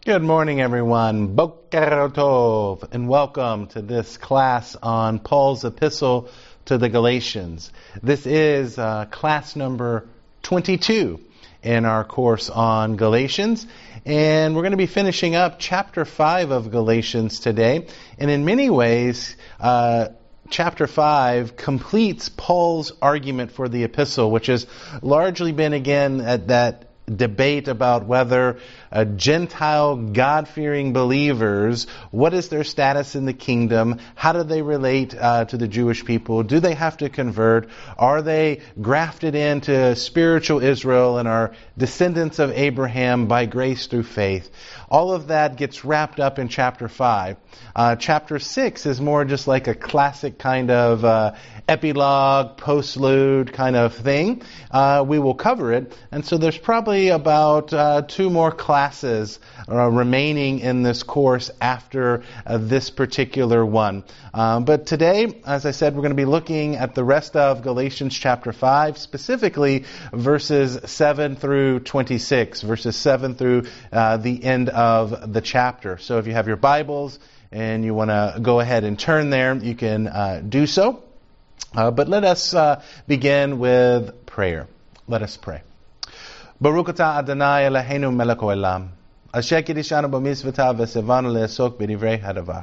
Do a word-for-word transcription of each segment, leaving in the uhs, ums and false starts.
Good morning, everyone. Boker Tov, and welcome to this class on Paul's epistle to the Galatians. This is uh, class number twenty-two in our course on Galatians, and we're going to be finishing up chapter five of Galatians today. And in many ways, uh, chapter five completes Paul's argument for the epistle, which has largely been, again, at that debate about whether uh, Gentile God-fearing believers, what is their status in the kingdom? How do they relate uh, to the Jewish people? Do they have to convert? Are they grafted into spiritual Israel and are descendants of Abraham by grace through faith? All of that gets wrapped up in chapter five. Uh, chapter six is more just like a classic kind of uh, epilogue, postlude kind of thing. Uh, we will cover it. And so there's probably about uh, two more classes uh, remaining in this course after uh, this particular one. Um, but today, as I said, we're going to be looking at the rest of Galatians chapter five, specifically verses seven through twenty-six, verses seven through uh, the end of the chapter. So if you have your Bibles and you want to go ahead and turn there, you can uh, do so. Uh, but let us uh, begin with prayer. Let us pray. Baruch atah Adonai Eloheinu melech haolam, asher kiddushanu b'mitzvotav v'sevanu le'asok b'divrei hadavar.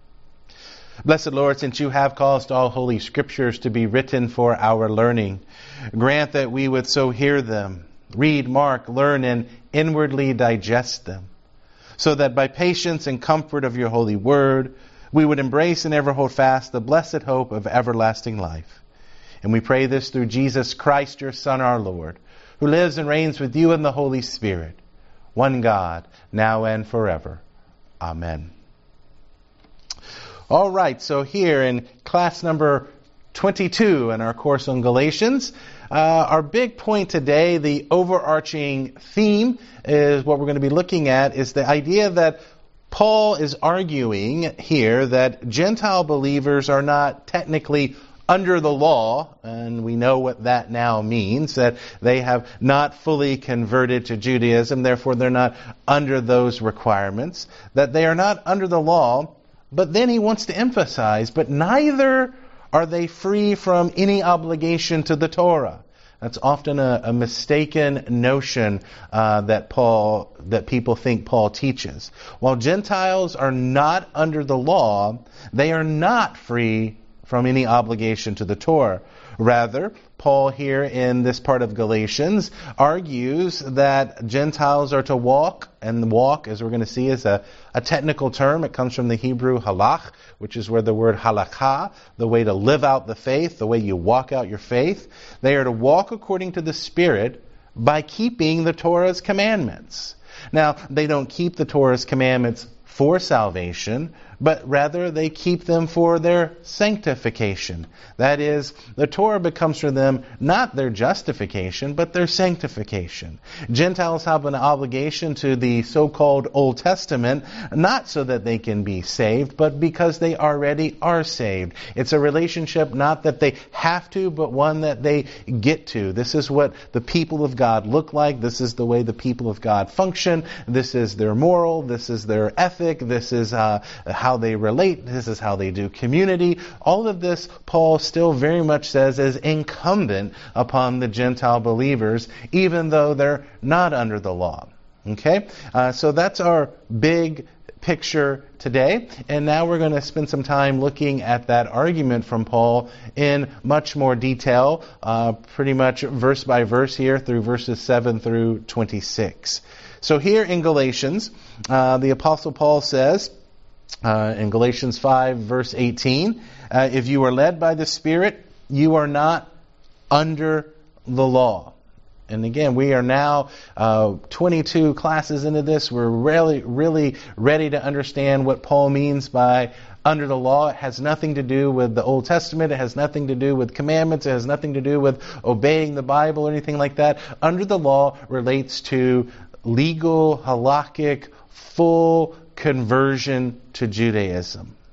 Blessed Lord, since you have caused all holy scriptures to be written for our learning, grant that we would so hear them, read, mark, learn, and inwardly digest them, so that by patience and comfort of your holy word, we would embrace and ever hold fast the blessed hope of everlasting life. And we pray this through Jesus Christ, your Son, our Lord, who lives and reigns with you in the Holy Spirit, one God, now and forever. Amen. All right, so here in class number twenty-two in our course on Galatians, uh, our big point today, the overarching theme, is what we're going to be looking at, is the idea that Paul is arguing here that Gentile believers are not technically under the law, and we know what that now means, that they have not fully converted to Judaism, therefore they're not under those requirements, that they are not under the law, but then he wants to emphasize, but neither are they free from any obligation to the Torah. That's often a, a mistaken notion uh, that Paul, that people think Paul teaches. While Gentiles are not under the law, they are not free from any obligation to the Torah. Rather, Paul here in this part of Galatians argues that Gentiles are to walk, and walk, as we're going to see, is a, a technical term. It comes from the Hebrew halach, which is where the word halakha, the way to live out the faith, the way you walk out your faith. They are to walk according to the Spirit by keeping the Torah's commandments. Now, they don't keep the Torah's commandments for salvation, but rather they keep them for their sanctification. That is, the Torah becomes for them not their justification, but their sanctification. Gentiles have an obligation to the so-called Old Testament, not so that they can be saved, but because they already are saved. It's a relationship not that they have to, but one that they get to. This is what the people of God look like. This is the way the people of God function. This is their moral. This is their ethic. This is uh, how they relate. This is how they do community. All of this, Paul still very much says, is incumbent upon the Gentile believers, even though they're not under the law. Okay? Uh, so that's our big picture today. And now we're going to spend some time looking at that argument from Paul in much more detail, uh, pretty much verse by verse here through verses seven through twenty-six. So here in Galatians, uh, the Apostle Paul says, Uh, in Galatians five, verse eighteen, uh, if you are led by the Spirit, you are not under the law. And again, we are now uh, twenty-two classes into this. We're really, really ready to understand what Paul means by under the law. It has nothing to do with the Old Testament. It has nothing to do with commandments. It has nothing to do with obeying the Bible or anything like that. Under the law relates to legal, halakhic, full conversion to Judaism.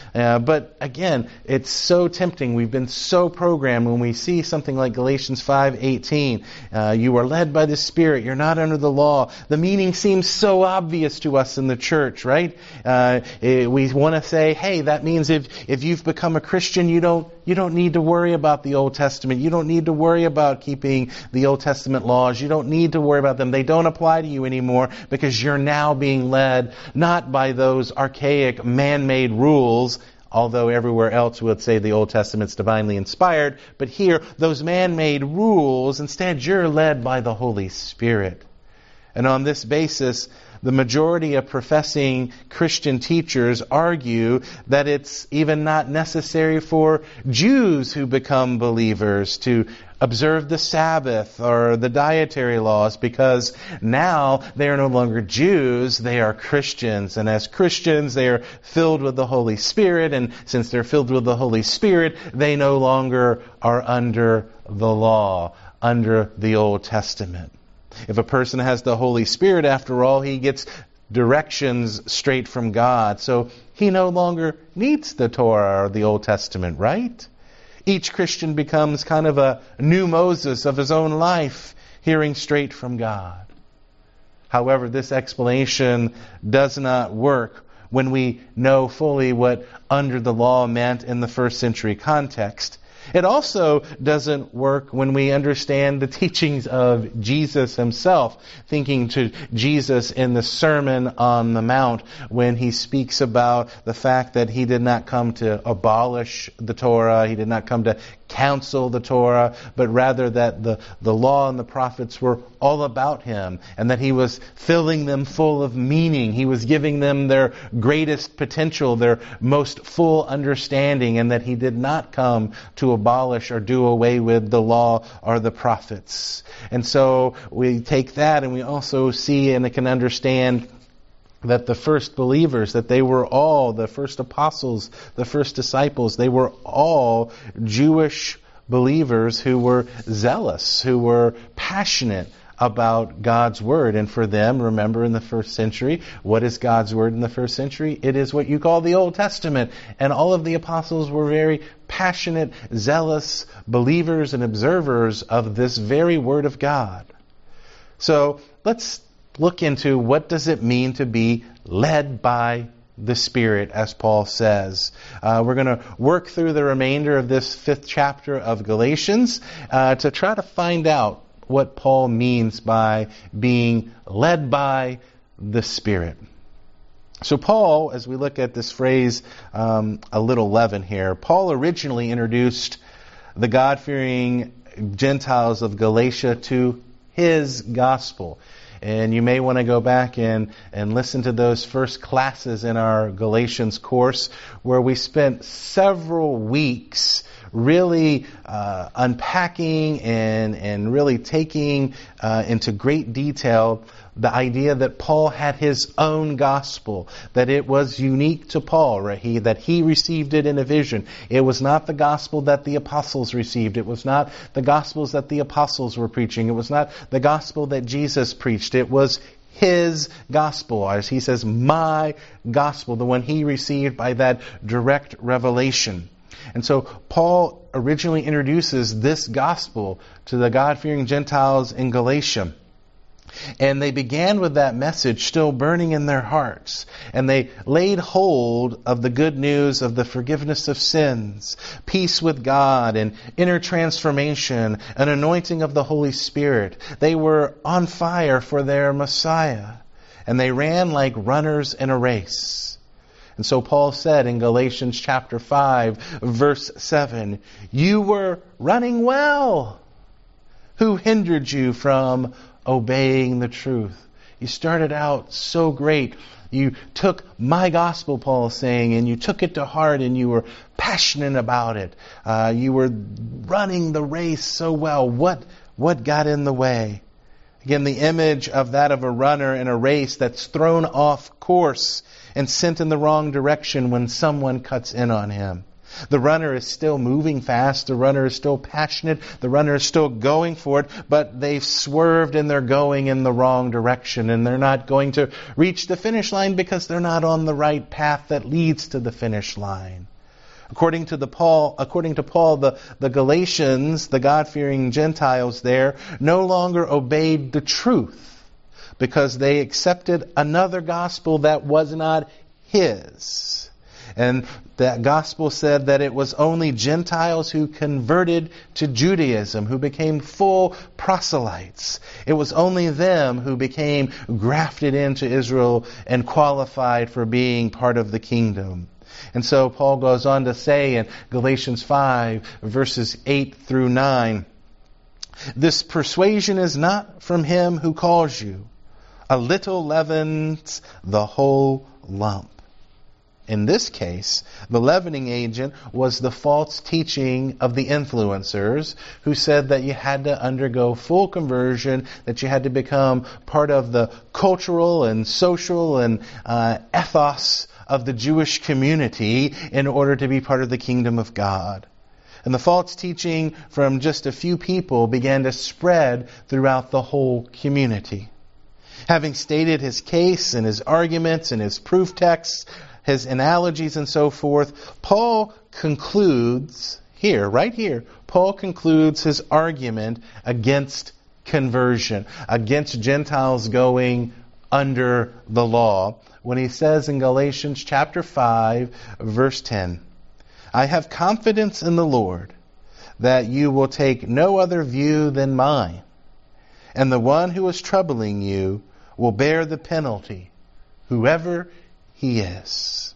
Uh, but again, it's so tempting. We've been so programmed when we see something like Galatians five eighteen. Uh, you are led by the Spirit. You're not under the law. The meaning seems so obvious to us in the church, right? Uh, it, we want to say, hey, that means if if you've become a Christian, you don't you don't need to worry about the Old Testament. You don't need to worry about keeping the Old Testament laws. You don't need to worry about them. They don't apply to you anymore because you're now being led not by those archaic man-made rules, although everywhere else would say the Old Testament's divinely inspired. But here, those man-made rules, instead you're led by the Holy Spirit. And on this basis, the majority of professing Christian teachers argue that it's even not necessary for Jews who become believers to observe the Sabbath or the dietary laws, because now they are no longer Jews, they are Christians. And as Christians, they are filled with the Holy Spirit. And since they're filled with the Holy Spirit, they no longer are under the law, under the Old Testament. If a person has the Holy Spirit, after all, he gets directions straight from God. So he no longer needs the Torah or the Old Testament, right? Each Christian becomes kind of a new Moses of his own life, hearing straight from God. However, this explanation does not work when we know fully what under the law meant in the first century context. It also doesn't work when we understand the teachings of Jesus himself, thinking to Jesus in the Sermon on the Mount when he speaks about the fact that he did not come to abolish the Torah, he did not come to counsel the Torah, but rather that the, the law and the prophets were all about him, and that he was filling them full of meaning. He was giving them their greatest potential, their most full understanding, and that he did not come to abolish or do away with the law or the prophets. And so we take that and we also see and can understand that the first believers, that they were all, the first apostles, the first disciples, they were all Jewish believers who were zealous, who were passionate about God's Word. And for them, remember in the first century, what is God's Word in the first century? It is what you call the Old Testament. And all of the apostles were very passionate, zealous believers and observers of this very Word of God. So let's look into what does it mean to be led by the Spirit, as Paul says. Uh, we're going to work through the remainder of this fifth chapter of Galatians uh, to try to find out what Paul means by being led by the Spirit. So Paul, as we look at this phrase, um, a little leaven here, Paul originally introduced the God-fearing Gentiles of Galatia to his gospel. And you may want to go back and, and listen to those first classes in our Galatians course, where we spent several weeks really uh, unpacking and, and really taking uh, into great detail the idea that Paul had his own gospel, that it was unique to Paul, right? He, that he received it in a vision. It was not the gospel that the apostles received. It was not the gospels that the apostles were preaching. It was not the gospel that Jesus preached. It was his gospel, as he says, my gospel, the one he received by that direct revelation. And so Paul originally introduces this gospel to the God-fearing Gentiles in Galatia. And they began with that message still burning in their hearts. And they laid hold of the good news of the forgiveness of sins, peace with God, and inner transformation, an anointing of the Holy Spirit. They were on fire for their Messiah. And they ran like runners in a race. And so Paul said in Galatians chapter five, verse seven, "You were running well. Who hindered you from obeying the truth?" You started out so great. You took my gospel, Paul is saying, and you took it to heart and you were passionate about it. Uh, you were running the race so well. What, what got in the way? Again, the image of that of a runner in a race that's thrown off course and sent in the wrong direction when someone cuts in on him. The runner is still moving fast. The runner is still passionate. The runner is still going for it, but they've swerved and they're going in the wrong direction, and they're not going to reach the finish line because they're not on the right path that leads to the finish line. According to the Paul, according to Paul, the, the Galatians, the God-fearing Gentiles there, no longer obeyed the truth because they accepted another gospel that was not his. And that gospel said that it was only Gentiles who converted to Judaism, who became full proselytes. It was only them who became grafted into Israel and qualified for being part of the kingdom. And so Paul goes on to say in Galatians five, verses eight through nine, "This persuasion is not from him who calls you. A little leavens the whole lump." In this case, the leavening agent was the false teaching of the influencers who said that you had to undergo full conversion, that you had to become part of the cultural and social and uh, ethos of the Jewish community in order to be part of the kingdom of God. And the false teaching from just a few people began to spread throughout the whole community. Having stated his case and his arguments and his proof texts, his analogies and so forth, Paul concludes here, right here, Paul concludes his argument against conversion, against Gentiles going under the law, when he says in Galatians chapter five, verse ten, "I have confidence in the Lord that you will take no other view than mine, and the one who is troubling you will bear the penalty, whoever he is."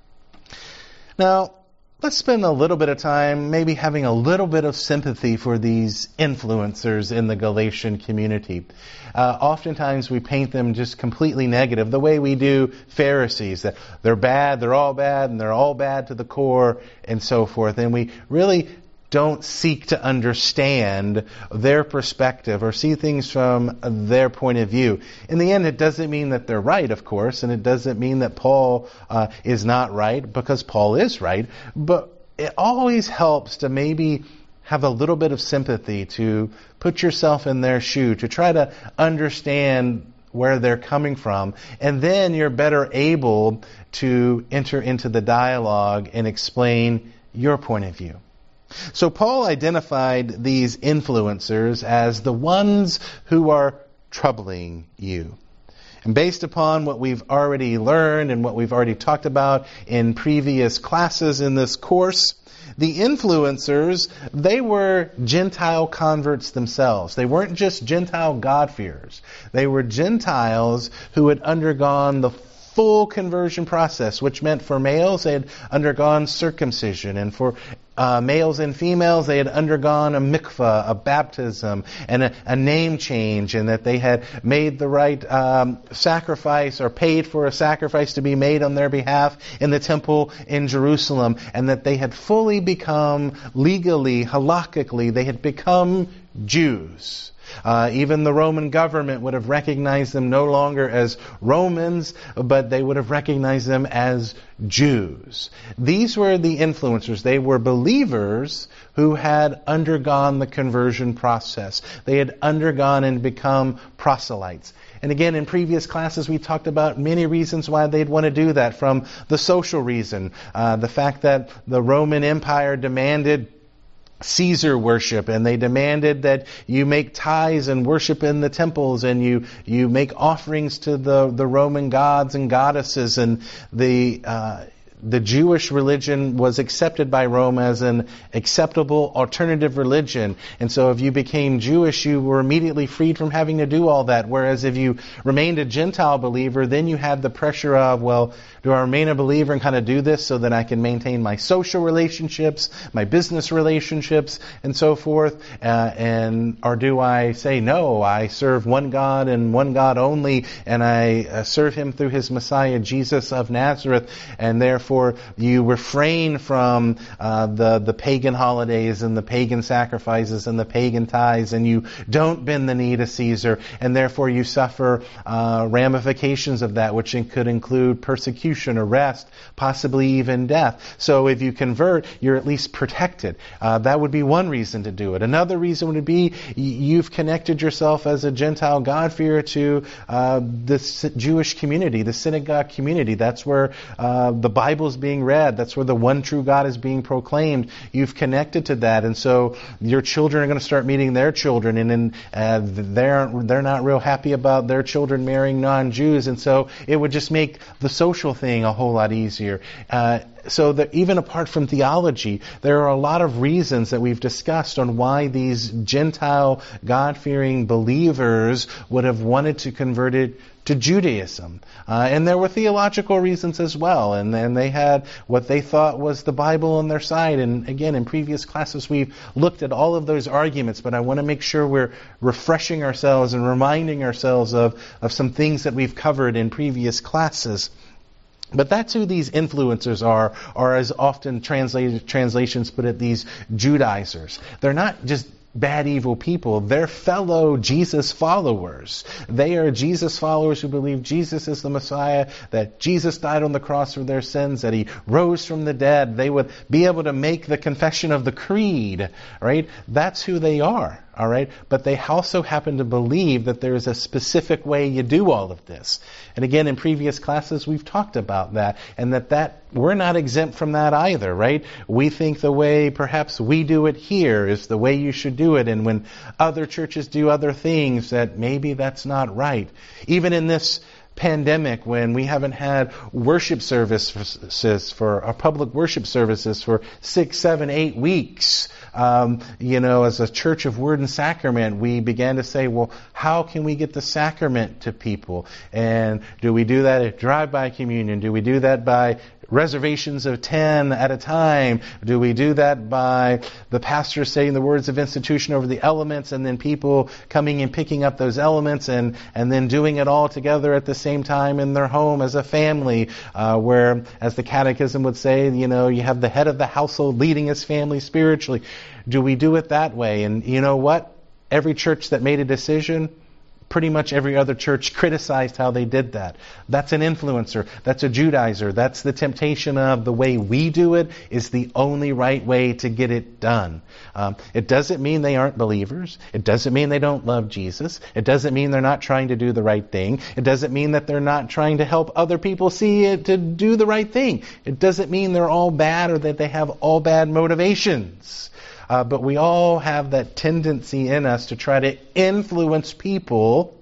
Now, let's spend a little bit of time maybe having a little bit of sympathy for these influencers in the Galatian community. Uh, oftentimes we paint them just completely negative, the way we do Pharisees, that they're bad, they're all bad, and they're all bad to the core, and so forth. And we really don't seek to understand their perspective or see things from their point of view. In the end, it doesn't mean that they're right, of course, and it doesn't mean that Paul uh, is not right, because Paul is right. But it always helps to maybe have a little bit of sympathy, to put yourself in their shoe, to try to understand where they're coming from, and then you're better able to enter into the dialogue and explain your point of view. So Paul identified these influencers as the ones who are troubling you. And based upon what we've already learned and what we've already talked about in previous classes in this course, the influencers, they were Gentile converts themselves. They weren't just Gentile God-fearers. They were Gentiles who had undergone the full conversion process, which meant for males they had undergone circumcision, and for uh, males and females they had undergone a mikvah, a baptism, and a, a name change, and that they had made the right um, sacrifice or paid for a sacrifice to be made on their behalf in the temple in Jerusalem, and that they had fully become legally, halakhically, they had become Jews. Uh, even the Roman government would have recognized them no longer as Romans, but they would have recognized them as Jews. These were the influencers. They were believers who had undergone the conversion process. They had undergone and become proselytes. And again, in previous classes, we talked about many reasons why they'd want to do that, from the social reason, uh, the fact that the Roman Empire demanded Caesar worship, and they demanded that you make tithes and worship in the temples, and you you make offerings to the the Roman gods and goddesses, and the uh, the Jewish religion was accepted by Rome as an acceptable alternative religion. And so if you became Jewish, you were immediately freed from having to do all that. Whereas if you remained a Gentile believer, then you had the pressure of, well, do I remain a believer and kind of do this so that I can maintain my social relationships, my business relationships, and so forth? Uh, and or do I say, no, I serve one God and one God only, and I uh, serve Him through His Messiah, Jesus of Nazareth, and therefore therefore you refrain from uh, the, the pagan holidays and the pagan sacrifices and the pagan tithes, and you don't bend the knee to Caesar, and therefore you suffer uh, ramifications of that, which could include persecution, arrest, possibly even death. So if you convert, you're at least protected. Uh, that would be one reason to do it. Another reason would be you've connected yourself as a Gentile God-fearer to uh, the Jewish community, the synagogue community. That's where uh, the Bible is being read. That's where the one true God is being proclaimed. You've connected to that, and so your children are going to start meeting their children, and then uh, they're they're not real happy about their children marrying non-Jews, and so it would just make the social thing a whole lot easier. Uh, So that even apart from theology, there are a lot of reasons that we've discussed on why these Gentile God-fearing believers would have wanted to convert it to Judaism. Uh, and there were theological reasons as well. And then they had what they thought was the Bible on their side. And again, in previous classes, we've looked at all of those arguments, but I want to make sure we're refreshing ourselves and reminding ourselves of, of some things that we've covered in previous classes. But that's who these influencers are, or as often translated, translations put it, these Judaizers. They're not just bad, evil people. They're fellow Jesus followers. They are Jesus followers who believe Jesus is the Messiah, that Jesus died on the cross for their sins, that He rose from the dead. They would be able to make the confession of the creed, right? That's who they are, all right? But they also happen to believe that there is a specific way you do all of this. And again, in previous classes, we've talked about that, and that that we're not exempt from that either, right? We think the way perhaps we do it here is the way you should do it, and when other churches do other things, that maybe that's not right. Even in this pandemic, when we haven't had worship services for our public worship services for six, seven, eight weeks, um, you know, as a Church of Word and Sacrament, we began to say, well, how can we get the sacrament to people? And do we do that at drive-by communion? Do we do that by reservations of ten at a time? Do we do that by the pastor saying the words of institution over the elements, and then people coming and picking up those elements and, and then doing it all together at the same time in their home as a family, uh, where, as the Catechism would say, you know, you have the head of the household leading his family spiritually. Do we do it that way? And you know what? Every church that made a decision, pretty much every other church criticized how they did that. That's an influencer. That's a Judaizer. That's the temptation of the way we do it is the only right way to get it done. Um, it doesn't mean they aren't believers. It doesn't mean they don't love Jesus. It doesn't mean they're not trying to do the right thing. It doesn't mean that they're not trying to help other people see it to do the right thing. It doesn't mean they're all bad or that they have all bad motivations. Uh, but we all have that tendency in us to try to influence people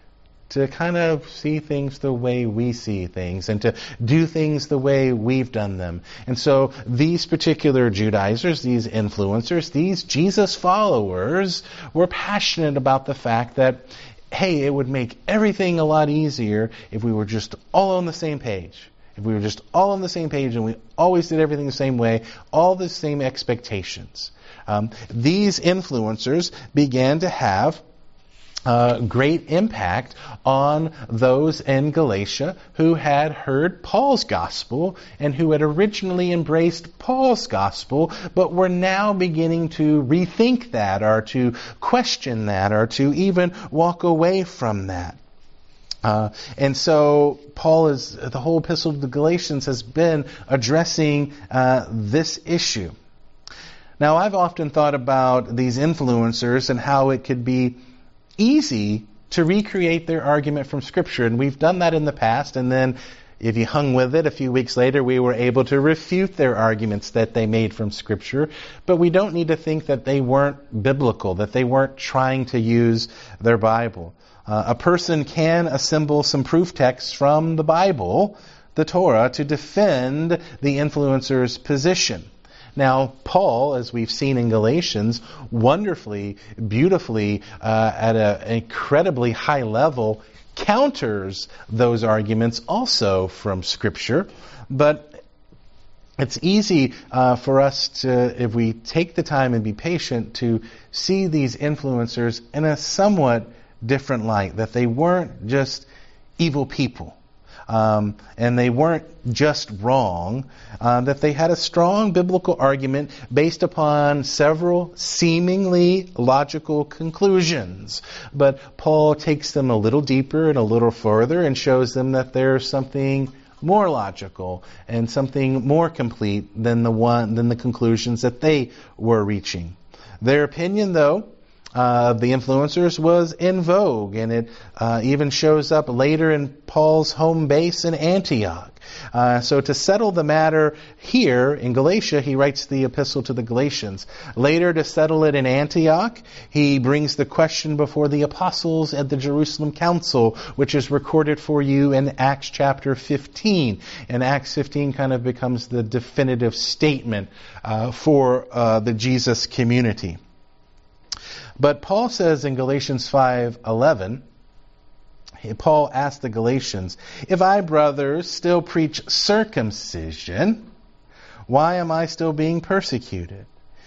to kind of see things the way we see things and to do things the way we've done them. And so these particular Judaizers, these influencers, these Jesus followers were passionate about the fact that, hey, it would make everything a lot easier if we were just all on the same page. If we were just all on the same page and we always did everything the same way, all the same expectations. Um, these influencers began to have uh, great impact on those in Galatia who had heard Paul's gospel and who had originally embraced Paul's gospel, but were now beginning to rethink that or to question that or to even walk away from that. Uh, and so Paul is, the whole epistle to the Galatians has been addressing uh, this issue. Now, I've often thought about these influencers and how it could be easy to recreate their argument from Scripture. And we've done that in the past, and then if you hung with it, a few weeks later, we were able to refute their arguments that they made from Scripture. But we don't need to think that they weren't biblical, that they weren't trying to use their Bible. Uh, a person can assemble some proof texts from the Bible, the Torah, to defend the influencer's position. Now, Paul, as we've seen in Galatians, wonderfully, beautifully, uh, at an incredibly high level, counters those arguments also from Scripture. But it's easy uh, for us to, if we take the time and be patient, to see these influencers in a somewhat different light, that they weren't just evil people. Um, and they weren't just wrong, uh, that they had a strong biblical argument based upon several seemingly logical conclusions. But Paul takes them a little deeper and a little further and shows them that there's something more logical and something more complete than the one than the conclusions that they were reaching. Their opinion, though, Uh, the influencers was in vogue, and it uh, even shows up later in Paul's home base in Antioch. Uh, so to settle the matter here in Galatia, he writes the epistle to the Galatians. Later, to settle it in Antioch, he brings the question before the apostles at the Jerusalem Council, which is recorded for you in Acts chapter fifteen. And Acts fifteen kind of becomes the definitive statement uh, for uh, the Jesus community. But Paul says in Galatians five eleven, Paul asked the Galatians, "If I, brothers, still preach circumcision, why am I still being persecuted?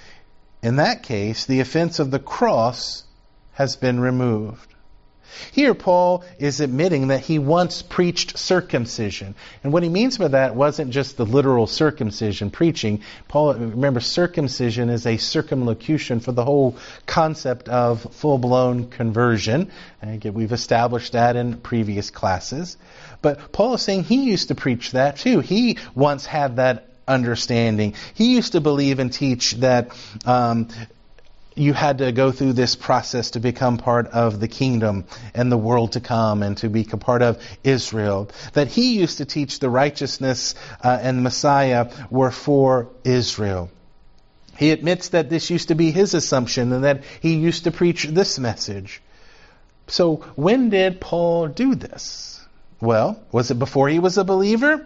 In that case, the offense of the cross has been removed." Here, Paul is admitting that he once preached circumcision. And what he means by that wasn't just the literal circumcision preaching. Paul, remember, circumcision is a circumlocution for the whole concept of full-blown conversion. And again, we've established that in previous classes. But Paul is saying he used to preach that too. He once had that understanding. He used to believe and teach that um, you had to go through this process to become part of the kingdom and the world to come and to be a part of Israel. That he used to teach the righteousness uh, and Messiah were for Israel. He admits that this used to be his assumption and that he used to preach this message. So when did Paul do this? Well, was it before he was a believer?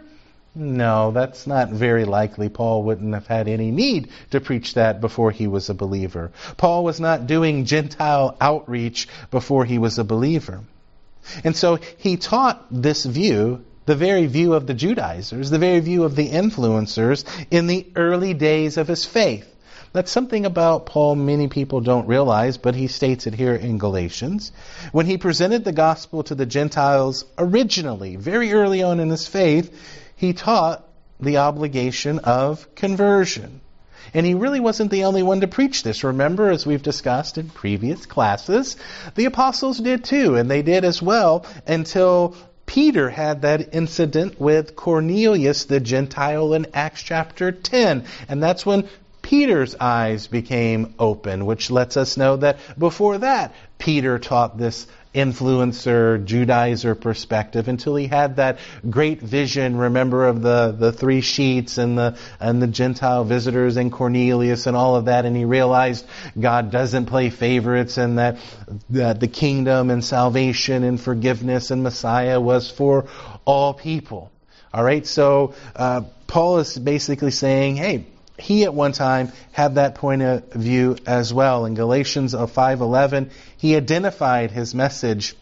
No, that's not very likely. Paul wouldn't have had any need to preach that before he was a believer. Paul was not doing Gentile outreach before he was a believer. And so he taught this view, the very view of the Judaizers, the very view of the influencers in the early days of his faith. That's something about Paul many people don't realize, but he states it here in Galatians. When he presented the gospel to the Gentiles originally, very early on in his faith, he taught the obligation of conversion. And he really wasn't the only one to preach this. Remember, as we've discussed in previous classes, the apostles did too, and they did as well until Peter had that incident with Cornelius the Gentile in Acts chapter ten. And that's when Peter's eyes became open, which lets us know that before that, Peter taught this influencer, Judaizer perspective until he had that great vision, remember, of the, the three sheets and the and the Gentile visitors and Cornelius and all of that, and he realized God doesn't play favorites and that, that the kingdom and salvation and forgiveness and Messiah was for all people. All right, so uh, Paul is basically saying, hey, he at one time had that point of view as well. In Galatians five eleven, he identified his message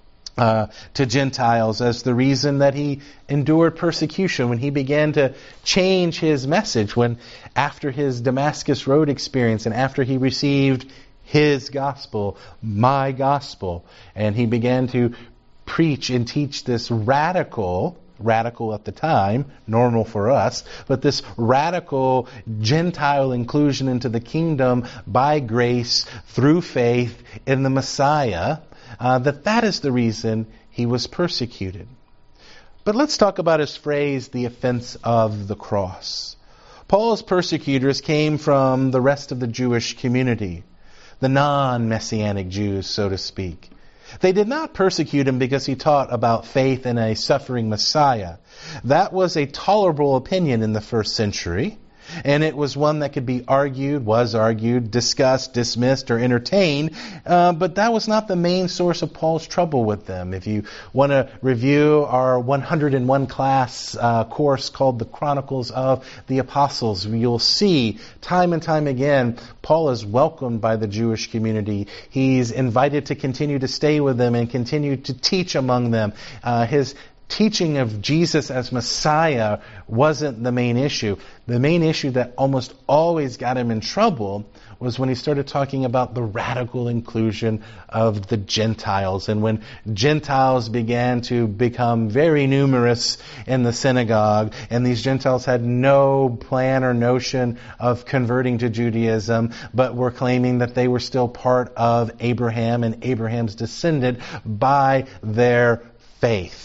uh, to Gentiles as the reason that he endured persecution, when he began to change his message, when after his Damascus Road experience and after he received his gospel, my gospel, and he began to preach and teach this radical radical at the time, normal for us, but this radical Gentile inclusion into the kingdom by grace through faith in the Messiah, uh, that that is the reason he was persecuted. But let's talk about his phrase, the offense of the cross. Paul's persecutors came from the rest of the Jewish community, the non-Messianic Jews, so to speak. They did not persecute him because he taught about faith in a suffering Messiah. That was a tolerable opinion in the first century, and it was one that could be argued, was argued, discussed, dismissed, or entertained, uh, but that was not the main source of Paul's trouble with them. If you want to review our one hundred and one class uh, course called The Chronicles of the Apostles, you'll see time and time again, Paul is welcomed by the Jewish community. He's invited to continue to stay with them and continue to teach among them. Uh, his teaching of Jesus as Messiah wasn't the main issue. The main issue that almost always got him in trouble was when he started talking about the radical inclusion of the Gentiles. And when Gentiles began to become very numerous in the synagogue, and these Gentiles had no plan or notion of converting to Judaism, but were claiming that they were still part of Abraham and Abraham's descendant by their faith.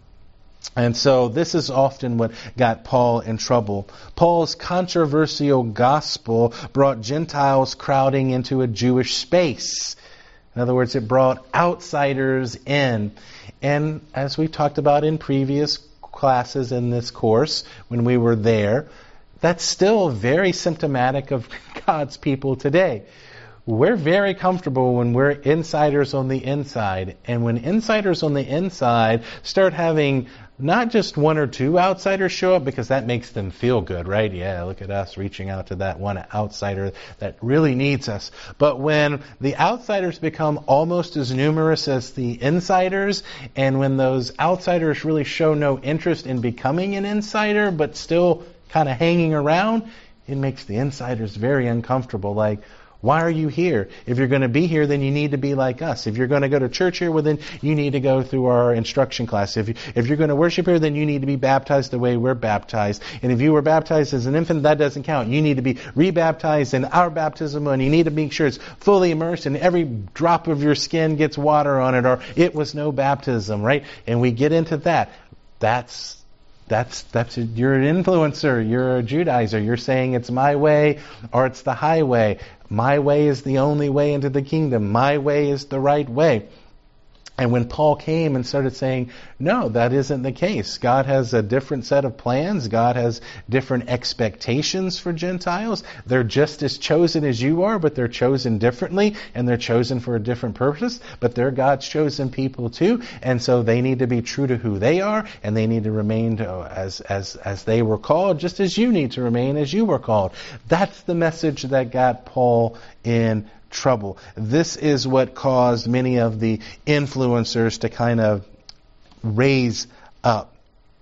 And so this is often what got Paul in trouble. Paul's controversial gospel brought Gentiles crowding into a Jewish space. In other words, it brought outsiders in. And as we talked about in previous classes in this course, when we were there, that's still very symptomatic of God's people today. We're very comfortable when we're insiders on the inside. And when insiders on the inside start having not just one or two outsiders show up, because that makes them feel good, right? Yeah, look at us reaching out to that one outsider that really needs us. But when the outsiders become almost as numerous as the insiders, and when those outsiders really show no interest in becoming an insider, but still kind of hanging around, it makes the insiders very uncomfortable. Like, why are you here? If you're going to be here, then you need to be like us. If you're going to go to church here, well, then you need to go through our instruction class. If, you, if you're going to worship here, then you need to be baptized the way we're baptized. And if you were baptized as an infant, that doesn't count. You need to be rebaptized in our baptism, and you need to make sure it's fully immersed and every drop of your skin gets water on it, or it was no baptism, right? And we get into that. That's That's, that's, you're an influencer, you're a Judaizer, you're saying it's my way or it's the highway. My way is the only way into the kingdom. My way is the right way. And when Paul came and started saying, no, that isn't the case. God has a different set of plans. God has different expectations for Gentiles. They're just as chosen as you are, but they're chosen differently, and they're chosen for a different purpose, but they're God's chosen people too. And so they need to be true to who they are, and they need to remain to, as, as, as they were called, just as you need to remain as you were called. That's the message that got Paul in trouble. This is what caused many of the influencers to kind of raise up.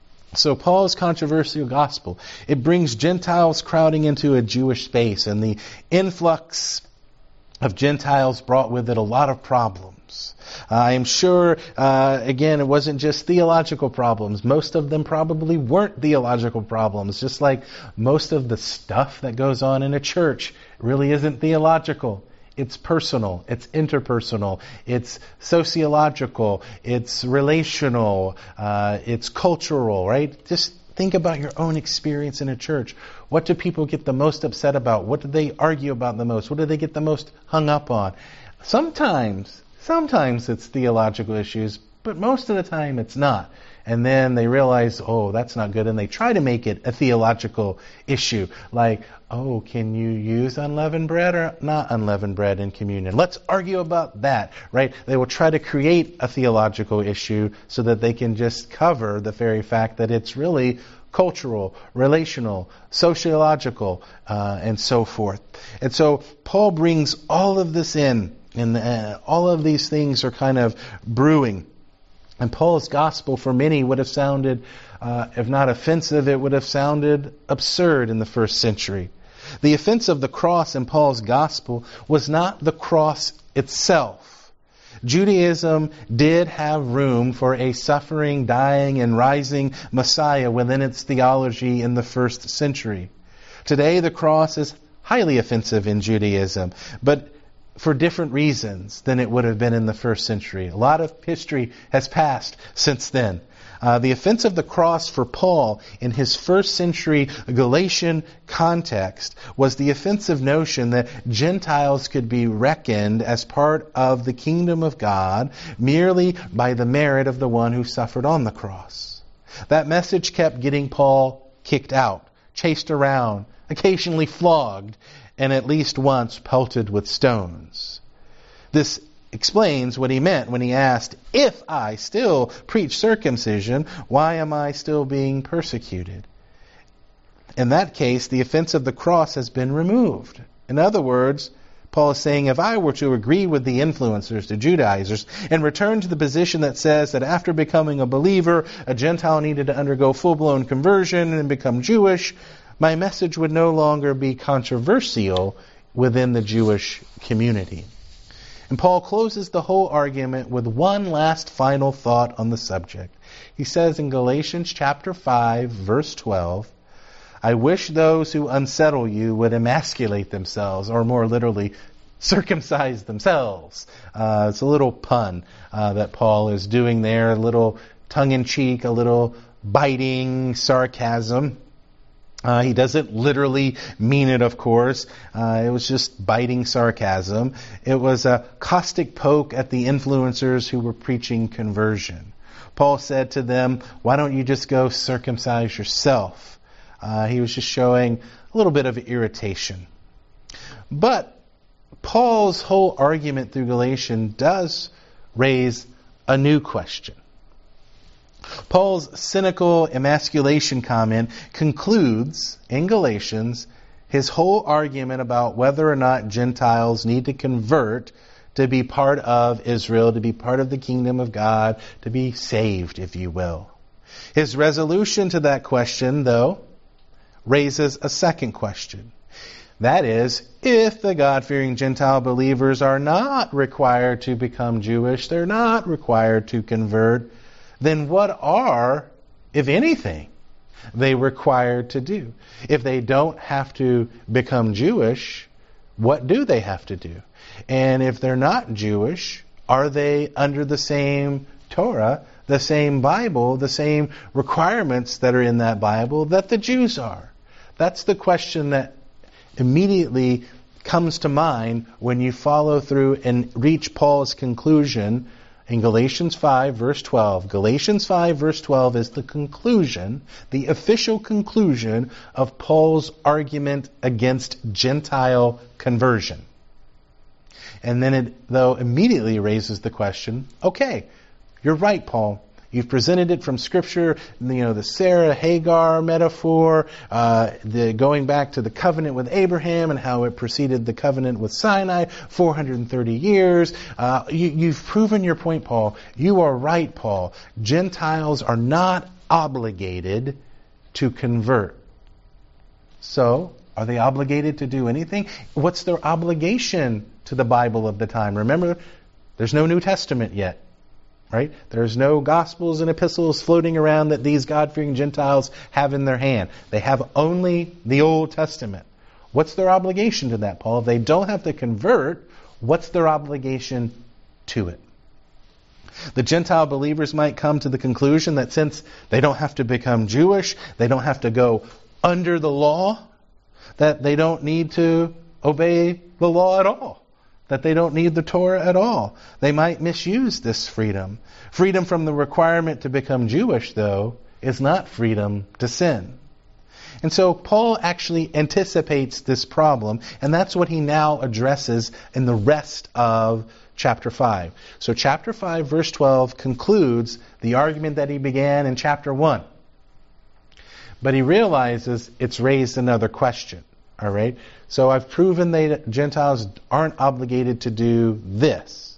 So Paul's controversial gospel, it brings Gentiles crowding into a Jewish space, and the influx of Gentiles brought with it a lot of problems. I am sure, uh, again, it wasn't just theological problems. Most of them probably weren't theological problems, just like most of the stuff that goes on in a church really isn't theological. It's personal, it's interpersonal, it's sociological, it's relational, uh, it's cultural, right? Just think about your own experience in a church. What do people get the most upset about? What do they argue about the most? What do they get the most hung up on? Sometimes, sometimes it's theological issues, but most of the time it's not. And then they realize, oh, that's not good, and they try to make it a theological issue. Like, oh, can you use unleavened bread or not unleavened bread in communion? Let's argue about that, right? They will try to create a theological issue so that they can just cover the very fact that it's really cultural, relational, sociological, uh, and so forth. And so Paul brings all of this in, and uh, all of these things are kind of brewing. And Paul's gospel for many would have sounded, uh, if not offensive, it would have sounded absurd in the first century. The offense of the cross in Paul's gospel was not the cross itself. Judaism did have room for a suffering, dying, and rising Messiah within its theology in the first century. Today, the cross is highly offensive in Judaism, but for different reasons than it would have been in the first century. A lot of history has passed since then. Uh, the offense of the cross for Paul in his first century Galatian context was the offensive notion that Gentiles could be reckoned as part of the kingdom of God merely by the merit of the one who suffered on the cross. That message kept getting Paul kicked out, chased around, occasionally flogged, and at least once pelted with stones. This explains what he meant when he asked, if I still preach circumcision, why am I still being persecuted? In that case, the offense of the cross has been removed. In other words, Paul is saying, if I were to agree with the influencers, the Judaizers, and return to the position that says that after becoming a believer, a Gentile needed to undergo full-blown conversion and become Jewish, my message would no longer be controversial within the Jewish community. And Paul closes the whole argument with one last final thought on the subject. He says in Galatians chapter five, verse twelve, I wish those who unsettle you would emasculate themselves, or more literally, circumcise themselves. Uh, it's a little pun uh, that Paul is doing there, a little tongue-in-cheek, a little biting sarcasm. Uh, he doesn't literally mean it, of course. Uh, it was just biting sarcasm. It was a caustic poke at the influencers who were preaching conversion. Paul said to them, why don't you just go circumcise yourself? Uh, he was just showing a little bit of irritation. But Paul's whole argument through Galatians does raise a new question. Paul's cynical emasculation comment concludes in Galatians his whole argument about whether or not Gentiles need to convert to be part of Israel, to be part of the kingdom of God, to be saved, if you will. His resolution to that question, though, raises a second question. That is, if the God-fearing Gentile believers are not required to become Jewish, they're not required to convert, then what are, if anything, they required to do? If they don't have to become Jewish, what do they have to do? And if they're not Jewish, are they under the same Torah, the same Bible, the same requirements that are in that Bible that the Jews are? That's the question that immediately comes to mind when you follow through and reach Paul's conclusion in Galatians five, verse twelve. Galatians five, verse twelve is the conclusion, the official conclusion of Paul's argument against Gentile conversion. And then it, though, immediately raises the question, okay, you're right, Paul. You've presented it from Scripture, you know, the Sarah Hagar metaphor, uh, the going back to the covenant with Abraham and how it preceded the covenant with Sinai, four hundred thirty years. Uh, you, you've proven your point, Paul. You are right, Paul. Gentiles are not obligated to convert. So, are they obligated to do anything? What's their obligation to the Bible of the time? Remember, there's no New Testament yet. Right? There's no Gospels and epistles floating around that these God-fearing Gentiles have in their hand. They have only the Old Testament. What's their obligation to that, Paul? If they don't have to convert, what's their obligation to it? The Gentile believers might come to the conclusion that since they don't have to become Jewish, they don't have to go under the law, that they don't need to obey the law at all. That they don't need the Torah at all. They might misuse this freedom. Freedom from the requirement to become Jewish, though, is not freedom to sin. And so Paul actually anticipates this problem, and that's what he now addresses in the rest of chapter five. So chapter five, verse twelve, concludes the argument that he began in chapter one. But he realizes it's raised another question. All right? So I've proven that Gentiles aren't obligated to do this.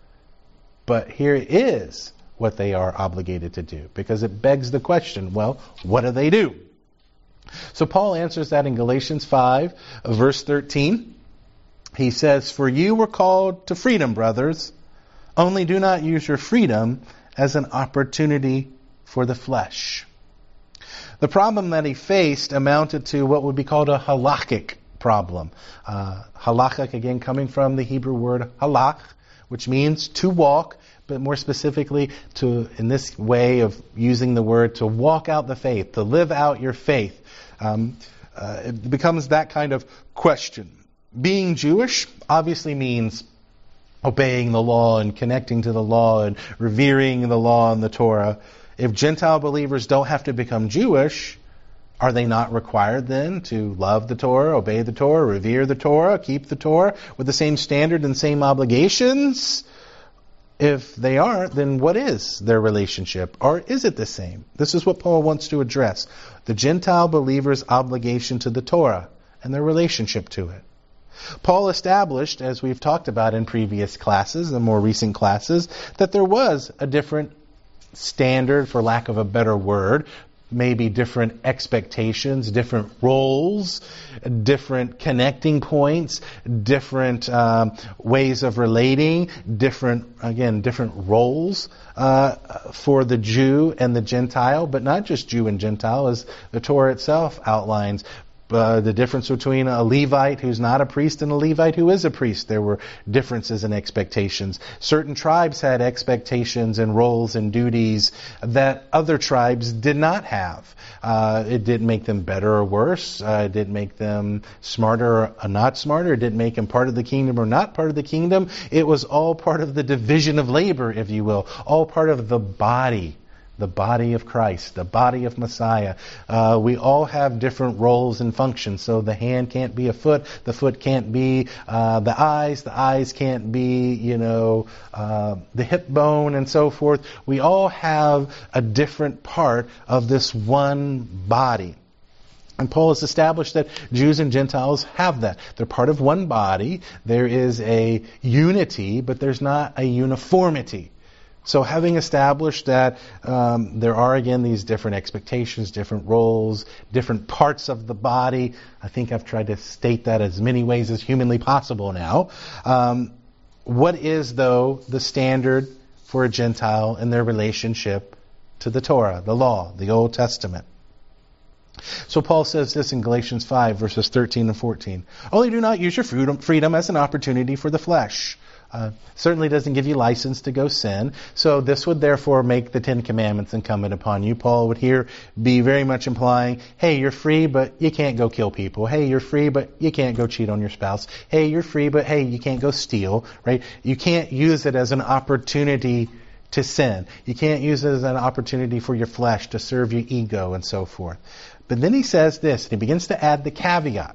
But here is what they are obligated to do. Because it begs the question, well, what do they do? So Paul answers that in Galatians five, verse thirteen. He says, for you were called to freedom, brothers. Only do not use your freedom as an opportunity for the flesh. The problem that he faced amounted to what would be called a halakhic problem. Uh, halakhic, again, coming from the Hebrew word halach, which means to walk, but more specifically, to in this way of using the word, to walk out the faith, to live out your faith. Um, uh, it becomes that kind of question. Being Jewish obviously means obeying the law and connecting to the law and revering the law and the Torah. If Gentile believers don't have to become Jewish, are they not required then to love the Torah, obey the Torah, revere the Torah, keep the Torah with the same standard and same obligations? If they aren't, then what is their relationship? Or is it the same? This is what Paul wants to address. The Gentile believers' obligation to the Torah and their relationship to it. Paul established, as we've talked about in previous classes and more recent classes, that there was a different standard, for lack of a better word, maybe different expectations, different roles, different connecting points, different um, ways of relating, different, again, different roles uh, for the Jew and the Gentile, but not just Jew and Gentile, as the Torah itself outlines. Uh, the difference between a Levite who's not a priest and a Levite who is a priest. There were differences in expectations. Certain tribes had expectations and roles and duties that other tribes did not have. Uh, it didn't make them better or worse. Uh, it didn't make them smarter or not smarter. It didn't make them part of the kingdom or not part of the kingdom. It was all part of the division of labor, if you will. All part of the body. The body of Christ, the body of Messiah. Uh, we all have different roles and functions. So the hand can't be a foot, the foot can't be uh, the eyes, the eyes can't be, you know, uh, the hip bone and so forth. We all have a different part of this one body. And Paul has established that Jews and Gentiles have that. They're part of one body. There is a unity, but there's not a uniformity. So having established that um, there are, again, these different expectations, different roles, different parts of the body, I think I've tried to state that as many ways as humanly possible now. Um, what is, though, the standard for a Gentile in their relationship to the Torah, the law, the Old Testament? So Paul says this in Galatians five, verses thirteen and fourteen. Only do not use your freedom, freedom as an opportunity for the flesh. Uh, certainly doesn't give you license to go sin. So this would therefore make the Ten Commandments incumbent upon you. Paul would here be very much implying, hey, you're free, but you can't go kill people. Hey, you're free, but you can't go cheat on your spouse. Hey, you're free, but hey, you can't go steal, right? You can't use it as an opportunity to sin. You can't use it as an opportunity for your flesh to serve your ego and so forth. But then he says this, and he begins to add the caveat.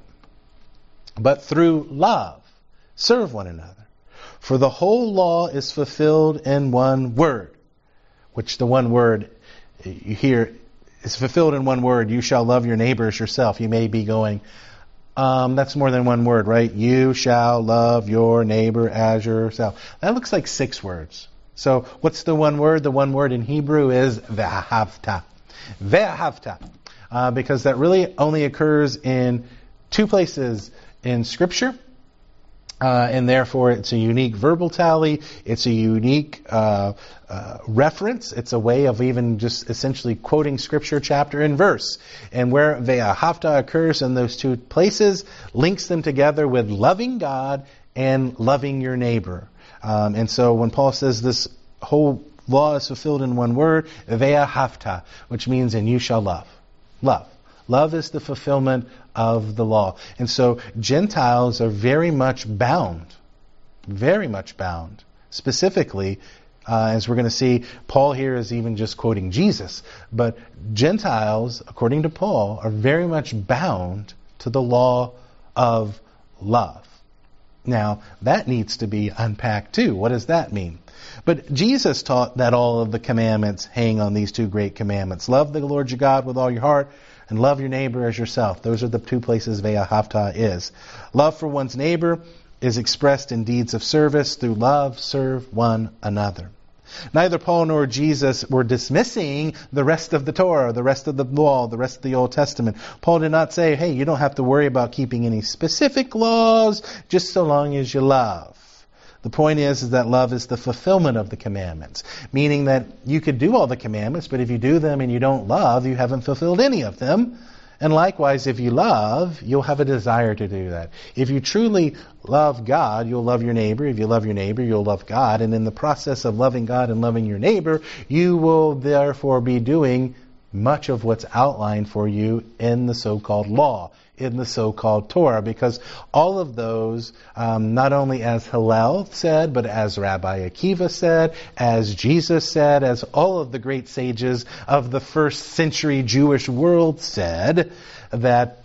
But through love, serve one another. For the whole law is fulfilled in one word, which the one word you hear is fulfilled in one word. You shall love your neighbor as yourself. You may be going, um, that's more than one word, right? You shall love your neighbor as yourself. That looks like six words. So what's the one word? The one word in Hebrew is ve'ahavta. Ve'ahavta. Uh, because that really only occurs in two places in Scripture. Uh, and therefore, it's a unique verbal tally. It's a unique uh, uh, reference. It's a way of even just essentially quoting Scripture chapter and verse. And where ve'ahavta occurs in those two places, links them together with loving God and loving your neighbor. Um, and so when Paul says this whole law is fulfilled in one word, ve'ahavta, which means and you shall love. Love. Love is the fulfillment of the law. And so Gentiles are very much bound, very much bound. Specifically, uh, as we're going to see, Paul here is even just quoting Jesus. But Gentiles, according to Paul, are very much bound to the law of love. Now, that needs to be unpacked too. What does that mean? But Jesus taught that all of the commandments hang on these two great commandments. Love the Lord your God with all your heart, and love your neighbor as yourself. Those are the two places ve'ahavta is. Love for one's neighbor is expressed in deeds of service. Through love, serve one another. Neither Paul nor Jesus were dismissing the rest of the Torah, the rest of the law, the rest of the Old Testament. Paul did not say, hey, you don't have to worry about keeping any specific laws, just so long as you love. The point is, is that love is the fulfillment of the commandments, meaning that you could do all the commandments, but if you do them and you don't love, you haven't fulfilled any of them. And likewise, if you love, you'll have a desire to do that. If you truly love God, you'll love your neighbor. If you love your neighbor, you'll love God. And in the process of loving God and loving your neighbor, you will therefore be doing much of what's outlined for you in the so-called law, in the so-called Torah, because all of those, um, not only as Hillel said, but as Rabbi Akiva said, as Jesus said, as all of the great sages of the first century Jewish world said, that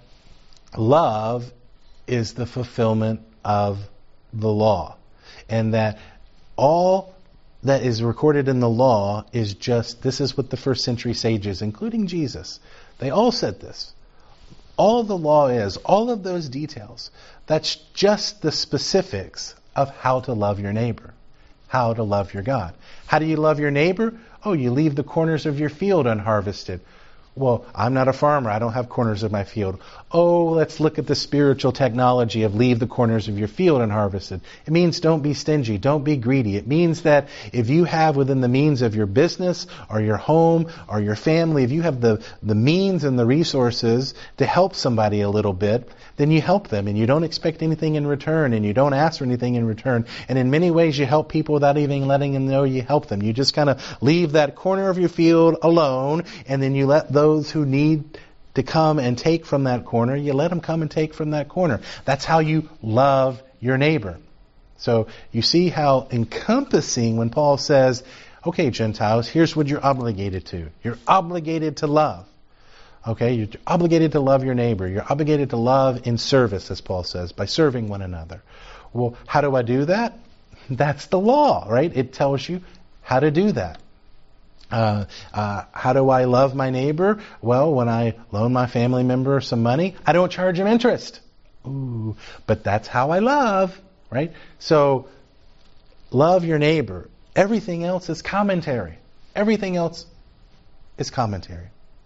love is the fulfillment of the law. And that all that is recorded in the law is just, this is what the first century sages, including Jesus, they all said this. all the law is, all of those details, that's just the specifics of how to love your neighbor, how to love your God. How do you love your neighbor? Oh, you leave the corners of your field unharvested. Well, I'm not a farmer. I don't have corners of my field. Oh, let's look at the spiritual technology of leave the corners of your field unharvested. It means don't be stingy. Don't be greedy. It means that if you have within the means of your business or your home or your family, if you have the, the means and the resources to help somebody a little bit, then you help them and you don't expect anything in return and you don't ask for anything in return. And in many ways you help people without even letting them know you help them. You just kind of leave that corner of your field alone, and then you let those who need to come and take from that corner, you let them come and take from that corner. That's how you love your neighbor. So you see how encompassing when Paul says, okay, Gentiles, here's what you're obligated to. You're obligated to love. Okay, you're obligated to love your neighbor. You're obligated to love in service, as Paul says, by serving one another. Well, how do I do that? That's the law, right? It tells you how to do that. Uh, uh, how do I love my neighbor? Well, when I loan my family member some money, I don't charge him interest. Ooh, but that's how I love, right? So, love your neighbor. Everything else is commentary. Everything else is commentary.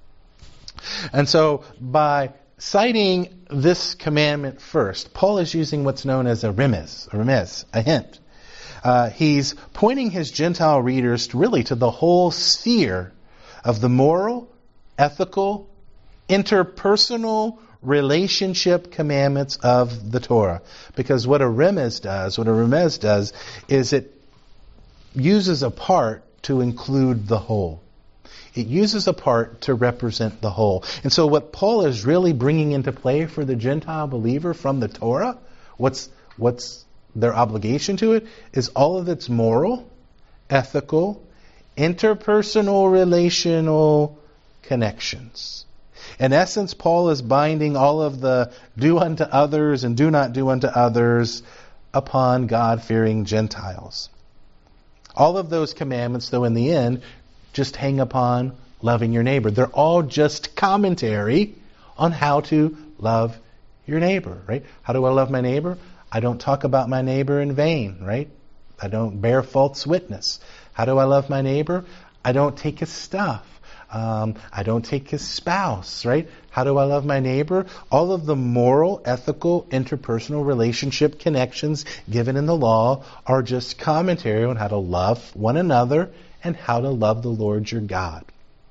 And so, by citing this commandment first, Paul is using what's known as a remez, a remez, a hint. Uh, he's pointing his Gentile readers really to the whole sphere of the moral, ethical, interpersonal relationship commandments of the Torah. Because what a remez does, what a remez does, is it uses a part to include the whole. It uses a part to represent the whole. And so what Paul is really bringing into play for the Gentile believer from the Torah, what's what's their obligation to it, is all of its moral, ethical, interpersonal, relational connections. In essence, Paul is binding all of the do unto others and do not do unto others upon God-fearing Gentiles. All of those commandments, though, in the end, just hang upon loving your neighbor. They're all just commentary on how to love your neighbor, right? How do I love my neighbor? I don't talk about my neighbor in vain, right? I don't bear false witness. How do I love my neighbor? I don't take his stuff. Um, I don't take his spouse, right? How do I love my neighbor? All of the moral, ethical, interpersonal relationship connections given in the law are just commentary on how to love one another and how to love the Lord your God.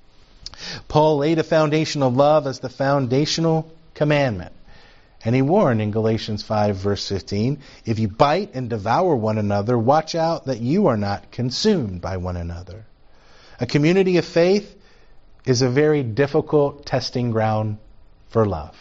Paul laid a foundation of love as the foundational commandment. And he warned in Galatians five verse fifteen, if you bite and devour one another, watch out that you are not consumed by one another. A community of faith is a very difficult testing ground for love.